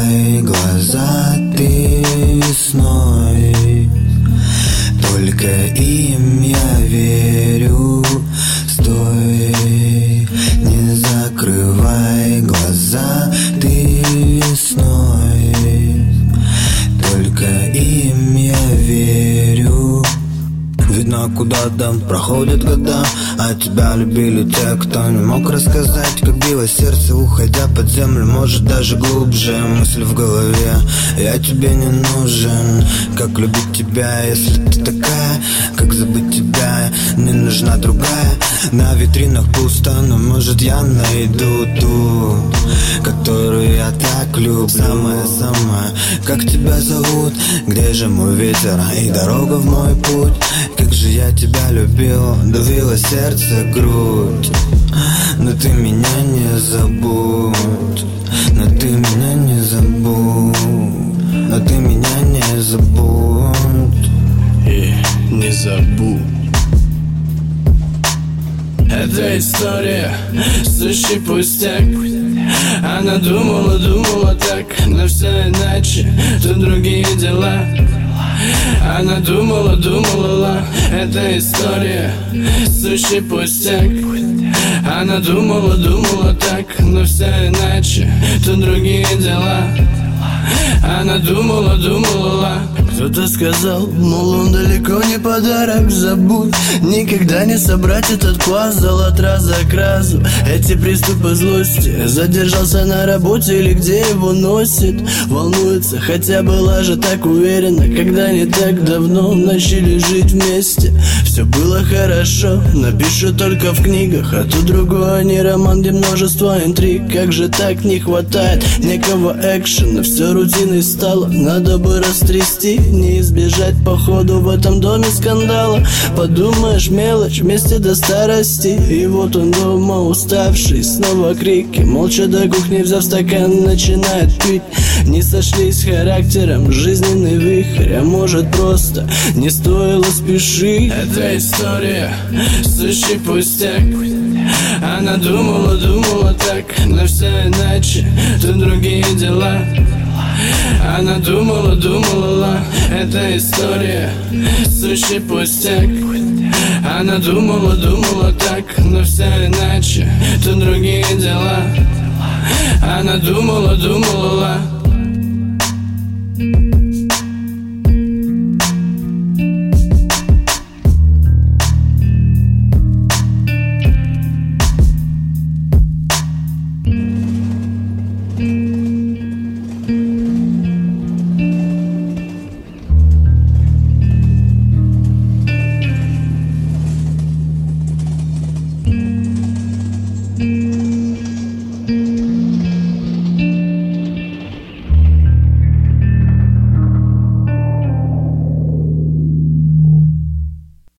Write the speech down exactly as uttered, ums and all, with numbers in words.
закрывай глаза ты весной, только им я верю. Стой, не закрывай глаза ты весной, только им я верю. Видно, куда-то проходят года, а тебя любили те, кто не мог рассказать, как било сердце, уходя под землю. Может, даже глубже мысль в голове: я тебе не нужен. Как любить тебя, если ты такая? Как забыть тебя? Не нужна другая. На витринах пусто, но может я найду ту, которую я так люблю. Самая-самая, как тебя зовут? Где же мой ветер и дорога в мой путь? Как же я тебя любил, давило сердце, грудь. Но ты меня не забудь, но ты меня не забудь, но ты меня не забудь. И не забудь. Эта история сущий пустяк. Она думала, думала так, но все иначе, тут другие дела. Она думала, думала, эта история сущий пустяк. Она думала, думала так, но все иначе, тут другие дела. Она думала, думала. Кто-то сказал, мол, он далеко не подарок, забудь. Никогда не собрать этот пазл от раза к разу. Эти приступы злости. Задержался на работе или где его носит. Волнуется, хотя была же так уверена, когда не так давно начали жить вместе. Все было хорошо, напишу только в книгах, а то другой, а не роман, где множество интриг. Как же так не хватает некого экшена, все рутиной стало, надо бы растрясти. Не избежать походу в этом доме скандала. Подумаешь, мелочь, вместе до старости. И вот он дома уставший, снова крики. Молча до кухни взяв стакан, начинает пить. Не сошлись характером, жизненный вихрь. А может просто не стоило спешить. Эта история сущий пустяк. Она думала, думала так, но все иначе, тут другие дела. Она думала, думала, эта история сущий пустяк. Она думала, думала так, но все иначе, тут другие дела. Она думала, думала.